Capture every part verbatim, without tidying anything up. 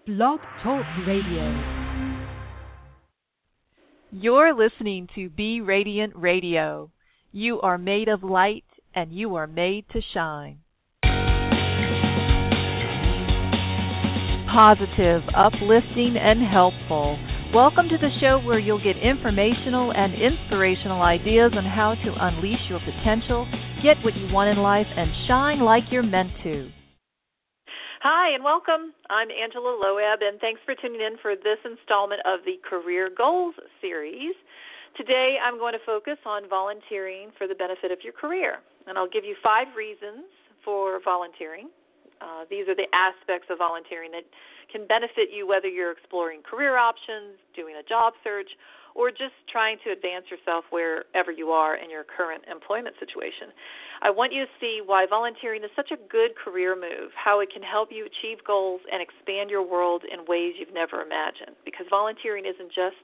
Blog Talk Radio. You're listening to Be Radiant Radio. You are made of light, and you are made to shine. Positive, uplifting, and helpful. Welcome to the show where you'll get informational and inspirational ideas on how to unleash your potential, get what you want in life, and shine like you're meant to. Hi, and welcome. I'm Angela Loeb, and thanks for tuning in for this installment of the Career Goals series. Today, I'm going to focus on volunteering for the benefit of your career, and I'll give you five reasons for volunteering. Uh, these are the aspects of volunteering that can benefit you whether you're exploring career options, doing a job search, or just trying to advance yourself wherever you are in your current employment situation. I want you to see why volunteering is such a good career move, how it can help you achieve goals and expand your world in ways you've never imagined. Because volunteering isn't just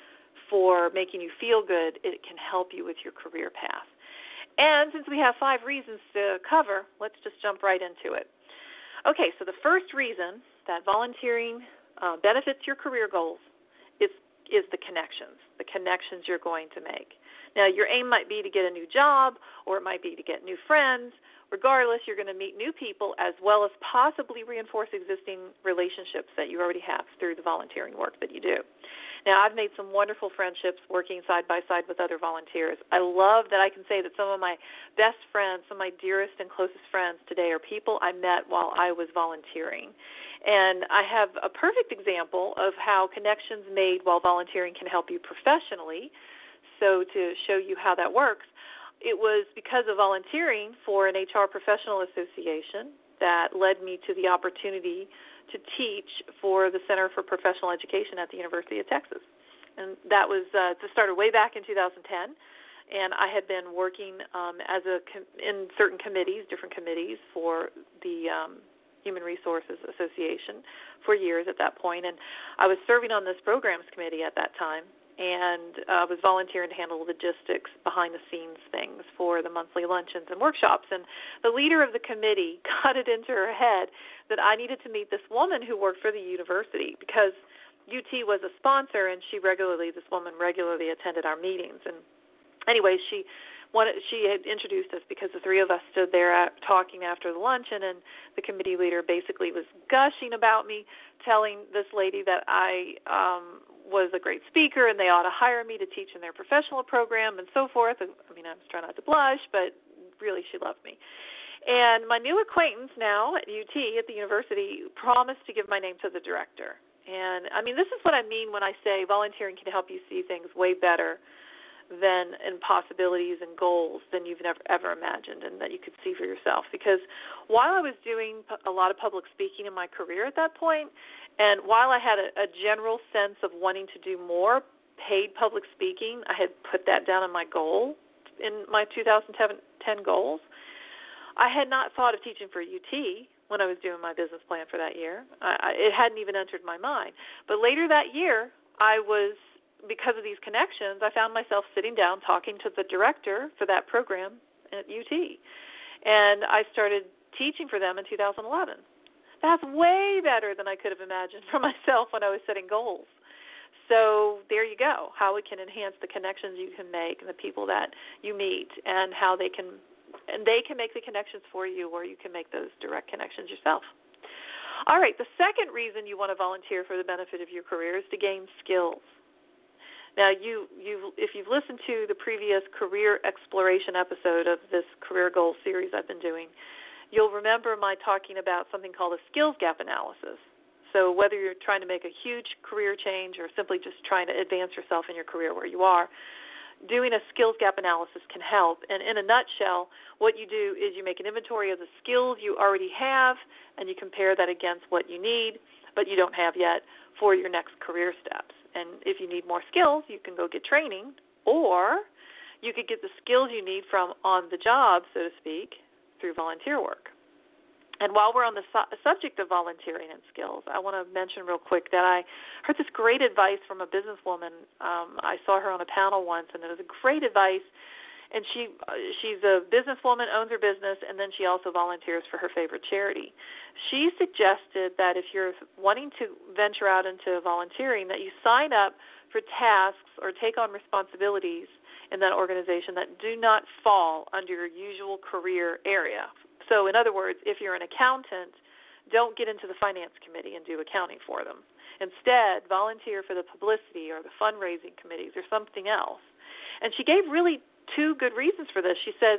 for making you feel good, it can help you with your career path. And since we have five reasons to cover, let's just jump right into it. Okay, so the first reason that volunteering uh, benefits your career goals is is the connections, the connections you're going to make. Now, your aim might be to get a new job, or it might be to get new friends. Regardless, you're going to meet new people as well as possibly reinforce existing relationships that you already have through the volunteering work that you do. Now, I've made some wonderful friendships working side by side with other volunteers. I love that I can say that some of my best friends, some of my dearest and closest friends today are people I met while I was volunteering. And I have a perfect example of how connections made while volunteering can help you professionally. So to show you how that works, it was because of volunteering for an H R professional association that led me to the opportunity to teach for the Center for Professional Education at the University of Texas. And that was uh, to started way back in two thousand ten. And I had been working um, as a com- in certain committees, different committees for the um, Human Resources Association for years at that point. And I was serving on this programs committee at that time, and I uh, was volunteering to handle logistics, behind-the-scenes things for the monthly luncheons and workshops. And the leader of the committee got it into her head that I needed to meet this woman who worked for the university because U T was a sponsor, and she regularly, this woman regularly attended our meetings. And anyway, she wanted, she had introduced us because the three of us stood there at, talking after the luncheon, and the committee leader basically was gushing about me, telling this lady that I um, was a great speaker and they ought to hire me to teach in their professional program and so forth. I mean, I was trying not to blush, but really she loved me. And my new acquaintance now at U T, at the university, promised to give my name to the director. And, I mean, this is what I mean when I say volunteering can help you see things way better than in possibilities and goals than you've never ever imagined and that you could see for yourself. Because while I was doing a lot of public speaking in my career at that point, and while I had a, a general sense of wanting to do more paid public speaking, I had put that down in my goal, in my two thousand ten goals, I had not thought of teaching for U T when I was doing my business plan for that year. I, I, it hadn't even entered my mind. But later that year, I was because of these connections, I found myself sitting down talking to the director for that program at U T. And I started teaching for them in two thousand eleven. That's way better than I could have imagined for myself when I was setting goals. So there you go, how it can enhance the connections you can make and the people that you meet, and how they can, and they can make the connections for you, or you can make those direct connections yourself. All right, the second reason you want to volunteer for the benefit of your career is to gain skills. Now, you, you, if you've listened to the previous career exploration episode of this career goals series I've been doing, you'll remember my talking about something called a skills gap analysis. So whether you're trying to make a huge career change or simply just trying to advance yourself in your career where you are, doing a skills gap analysis can help. And in a nutshell, what you do is you make an inventory of the skills you already have, and you compare that against what you need, but you don't have yet, for your next career steps. And if you need more skills, you can go get training, or you could get the skills you need from on the job, so to speak, through volunteer work. And while we're on the su- subject of volunteering and skills, I want to mention real quick that I heard this great advice from a businesswoman. Um, I saw her on a panel once, and it was a great advice. And she uh, she's a businesswoman, owns her business, and then she also volunteers for her favorite charity. She suggested that if you're wanting to venture out into volunteering, that you sign up for tasks or take on responsibilities in that organization that do not fall under your usual career area. So in other words, if you're an accountant, don't get into the finance committee and do accounting for them. Instead, volunteer for the publicity or the fundraising committees or something else. And she gave really two good reasons for this. She says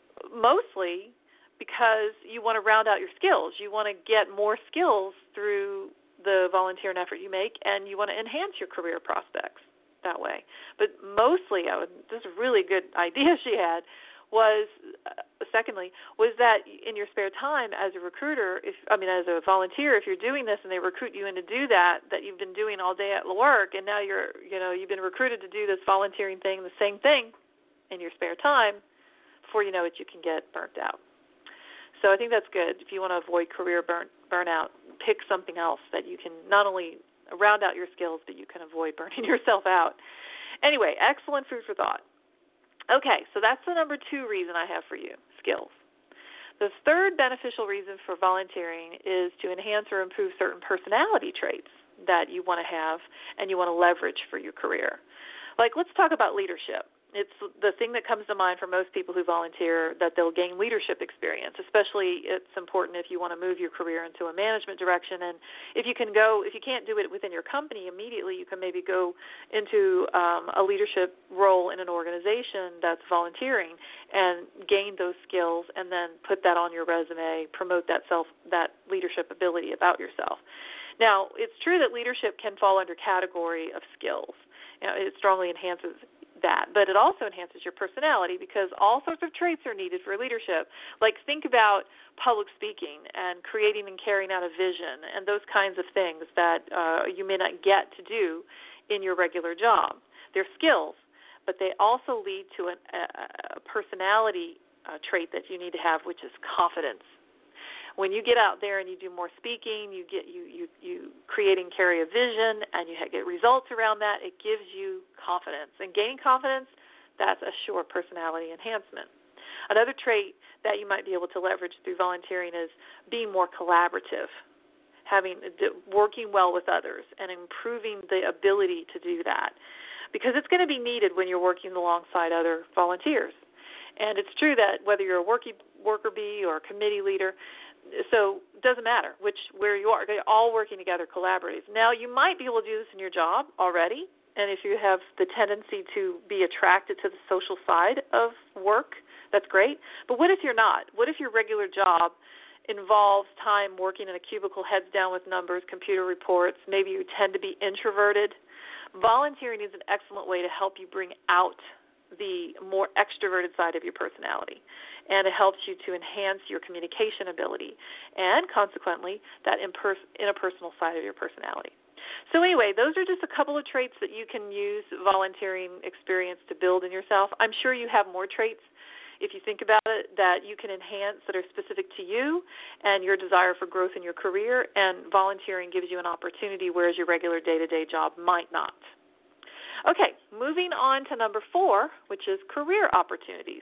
mostly because you want to round out your skills. You want to get more skills through the volunteering effort you make, and you want to enhance your career prospects that way. But mostly, I would, this is a really good idea she had, was, uh, secondly, was that in your spare time as a recruiter, if I mean as a volunteer, if you're doing this and they recruit you in to do that, that you've been doing all day at work, and now you're, you know, you've been recruited to do this volunteering thing, the same thing, in your spare time, before you know it, you can get burnt out. So I think that's good. If you want to avoid career burn, burnout, pick something else that you can not only round out your skills, but you can avoid burning yourself out. Anyway, excellent food for thought. Okay, so that's the number two reason I have for you, skills. The third beneficial reason for volunteering is to enhance or improve certain personality traits that you want to have and you want to leverage for your career. Like, let's talk about leadership. It's the thing that comes to mind for most people who volunteer, that they'll gain leadership experience. Especially, it's important if you want to move your career into a management direction. And if you can go, if you can't do it within your company immediately, you can maybe go into um, a leadership role in an organization that's volunteering and gain those skills, and then put that on your resume, promote that self, that leadership ability about yourself. Now, it's true that leadership can fall under category of skills. You know, it strongly enhances that, but it also enhances your personality, because all sorts of traits are needed for leadership. Like, think about public speaking and creating and carrying out a vision and those kinds of things that uh, you may not get to do in your regular job. They're skills, but they also lead to an, a, a personality uh, trait that you need to have, which is confidence. When you get out there and you do more speaking, you get you you you create and carry a vision, and you get results around that, it gives you confidence. And gaining confidence, that's a sure personality enhancement. Another trait that you might be able to leverage through volunteering is being more collaborative, having working well with others, and improving the ability to do that, because it's going to be needed when you're working alongside other volunteers. And it's true that whether you're a worky, worker bee or a committee leader, so it doesn't matter which where you are. They're all working together collaboratively. Now, you might be able to do this in your job already, and if you have the tendency to be attracted to the social side of work, that's great. But what if you're not? What if your regular job involves time working in a cubicle, heads down with numbers, computer reports? Maybe you tend to be introverted. Volunteering is an excellent way to help you bring out the more extroverted side of your personality, and it helps you to enhance your communication ability and, consequently, that impers- interpersonal side of your personality. So anyway, those are just a couple of traits that you can use volunteering experience to build in yourself. I'm sure you have more traits, if you think about it, that you can enhance that are specific to you and your desire for growth in your career, and volunteering gives you an opportunity, whereas your regular day-to-day job might not. Okay, moving on to number four, which is career opportunities.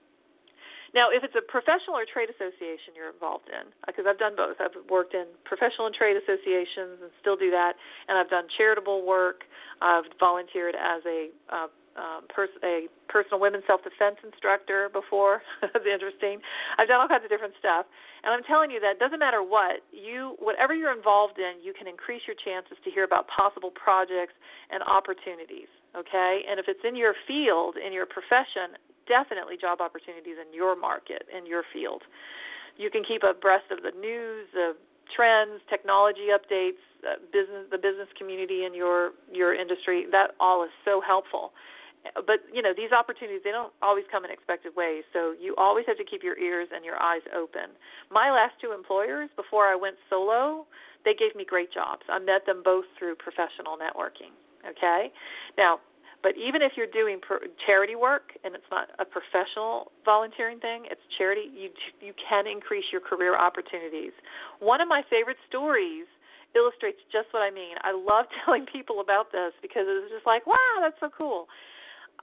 Now, if it's a professional or trade association you're involved in, because I've done both. I've worked in professional and trade associations and still do that, and I've done charitable work. I've volunteered as a uh, um, pers- a personal women's self-defense instructor before. That's interesting. I've done all kinds of different stuff, and I'm telling you that it doesn't matter what you, whatever you're involved in, you can increase your chances to hear about possible projects and opportunities. Okay, and if it's in your field, in your profession, definitely job opportunities in your market, in your field. You can keep abreast of the news, the trends, technology updates, uh, business, the business community in your your industry. That all is so helpful. But, you know, these opportunities, they don't always come in expected ways, so you always have to keep your ears and your eyes open. My last two employers, before I went solo, they gave me great jobs. I met them both through professional networking, okay? Now, but even if you're doing per- charity work and it's not a professional volunteering thing, it's charity, you you can increase your career opportunities. One of my favorite stories illustrates just what I mean. I love telling people about this because it's just like, wow, that's so cool.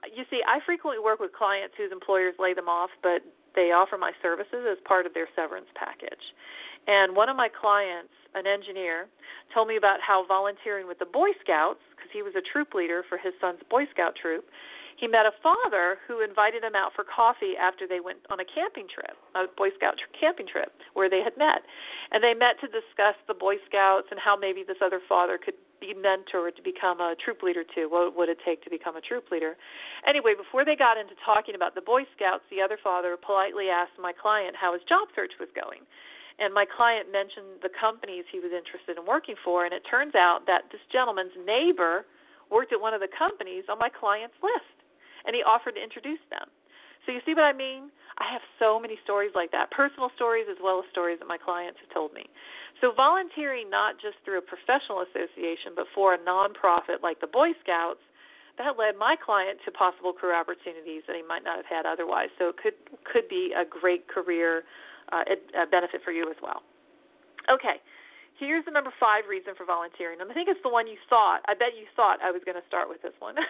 you see, I frequently work with clients whose employers lay them off, but they offer my services as part of their severance package. And one of my clients, an engineer, told me about how volunteering with the Boy Scouts, because he was a troop leader for his son's Boy Scout troop, he met a father who invited him out for coffee after they went on a camping trip, a Boy Scout camping trip, where they had met. And they met to discuss the Boy Scouts and how maybe this other father could be mentored to become a troop leader too. What would it take to become a troop leader? Anyway, before they got into talking about the Boy Scouts, the other father politely asked my client how his job search was going. And my client mentioned the companies he was interested in working for, and it turns out that this gentleman's neighbor worked at one of the companies on my client's list, and he offered to introduce them. So you see what I mean? I have so many stories like that, personal stories as well as stories that my clients have told me. So volunteering not just through a professional association, but for a nonprofit like the Boy Scouts, that led my client to possible career opportunities that he might not have had otherwise. So it could could be a great career uh, a benefit for you as well. Okay, here's the number five reason for volunteering, and I think it's the one you thought. I bet you thought I was going to start with this one,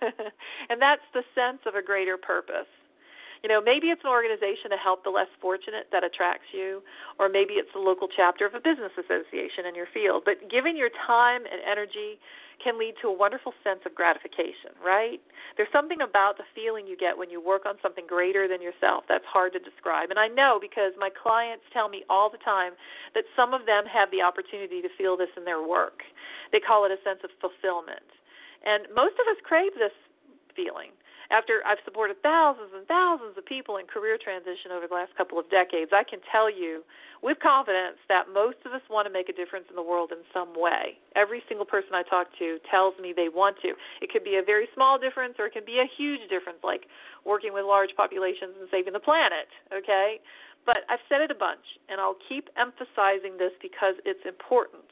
and that's the sense of a greater purpose. You know, maybe it's an organization to help the less fortunate that attracts you, or maybe it's the local chapter of a business association in your field. But giving your time and energy can lead to a wonderful sense of gratification, right? There's something about the feeling you get when you work on something greater than yourself that's hard to describe. And I know because my clients tell me all the time that some of them have the opportunity to feel this in their work. They call it a sense of fulfillment. And most of us crave this feeling. After I've supported thousands and thousands of people in career transition over the last couple of decades, I can tell you with confidence that most of us want to make a difference in the world in some way. Every single person I talk to tells me they want to. It could be a very small difference or it can be a huge difference, like working with large populations and saving the planet, okay? But I've said it a bunch, and I'll keep emphasizing this because it's important,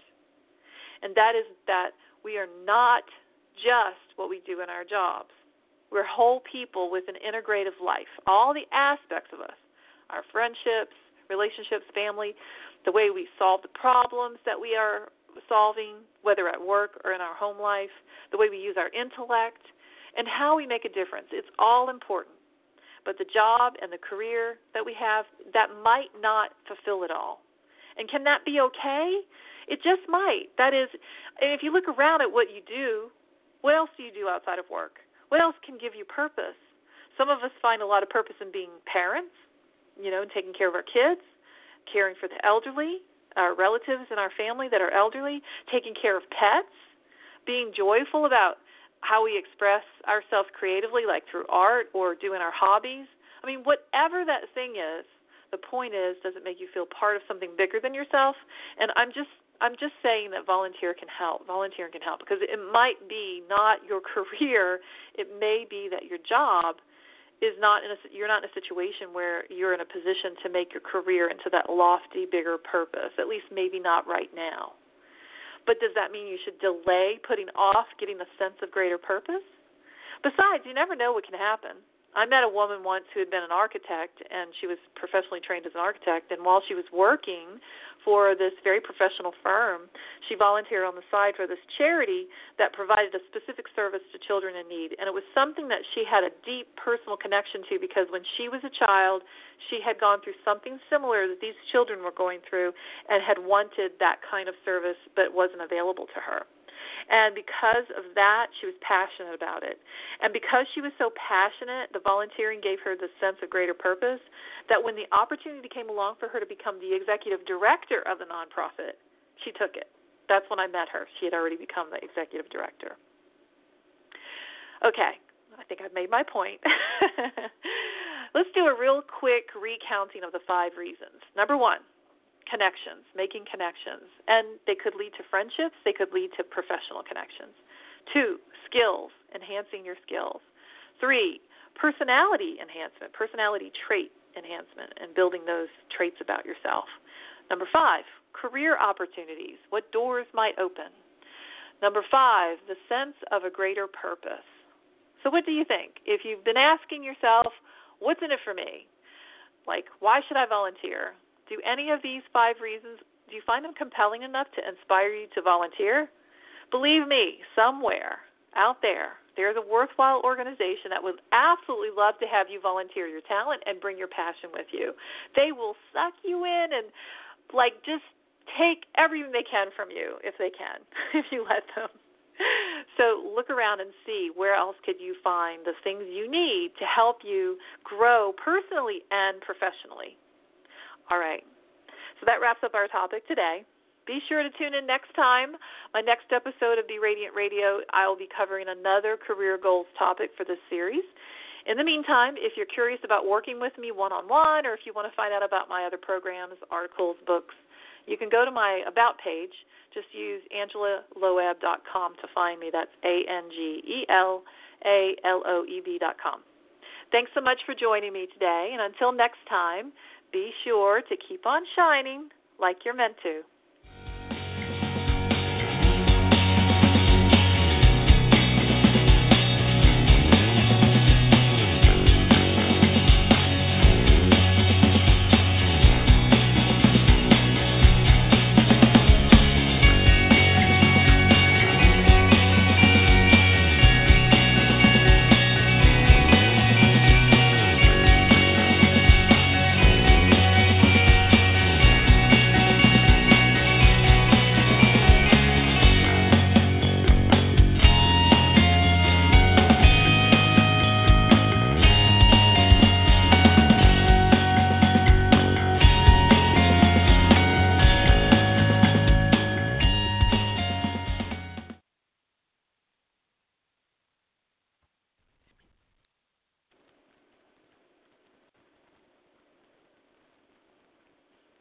and that is that we are not just what we do in our jobs. We're whole people with an integrative life. All the aspects of us, our friendships, relationships, family, the way we solve the problems that we are solving, whether at work or in our home life, the way we use our intellect, and how we make a difference. It's all important. But the job and the career that we have, that might not fulfill it all. And can that be okay? It just might. That is, if you look around at what you do, what else do you do outside of work? What else can give you purpose? Some of us find a lot of purpose in being parents, you know, taking care of our kids, caring for the elderly, our relatives in our family that are elderly, taking care of pets, being joyful about how we express ourselves creatively, like through art or doing our hobbies. I mean, whatever that thing is, the point is, does it make you feel part of something bigger than yourself? And I'm just I'm just saying that volunteer can help. Volunteering can help because it might be not your career. It may be that your job is not in a, you're not in a situation where you're in a position to make your career into that lofty, bigger purpose, at least maybe not right now. But does that mean you should delay putting off getting a sense of greater purpose? Besides, you never know what can happen. I met a woman once who had been an architect, and she was professionally trained as an architect, and while she was working for this very professional firm, she volunteered on the side for this charity that provided a specific service to children in need, and it was something that she had a deep personal connection to because when she was a child, she had gone through something similar that these children were going through and had wanted that kind of service but wasn't available to her. And because of that, she was passionate about it. And because she was so passionate, the volunteering gave her the sense of greater purpose that when the opportunity came along for her to become the executive director of the nonprofit, she took it. That's when I met her. She had already become the executive director. Okay, I think I've made my point. Let's do a real quick recounting of the five reasons. Number one, connections, making connections, and they could lead to friendships, they could lead to professional connections. Two, skills, enhancing your skills. Three, personality enhancement, personality trait enhancement, and building those traits about yourself. Number five, career opportunities, what doors might open. Number five, the sense of a greater purpose. So what do you think? If you've been asking yourself, what's in it for me? Like, why should I volunteer? Do any of these five reasons, do you find them compelling enough to inspire you to volunteer? Believe me, somewhere out there, there's a worthwhile organization that would absolutely love to have you volunteer your talent and bring your passion with you. They will suck you in and, like, just take everything they can from you if they can, if you let them. So look around and see where else could you find the things you need to help you grow personally and professionally. All right. So that wraps up our topic today. Be sure to tune in next time. My next episode of Be Radiant Radio, I will be covering another career goals topic for this series. In the meantime, if you're curious about working with me one-on-one, or if you want to find out about my other programs, articles, books, you can go to my About page. Just use angela loeb dot com to find me. That's A N G E L A L O E B dot com. Thanks so much for joining me today, and until next time, be sure to keep on shining like you're meant to.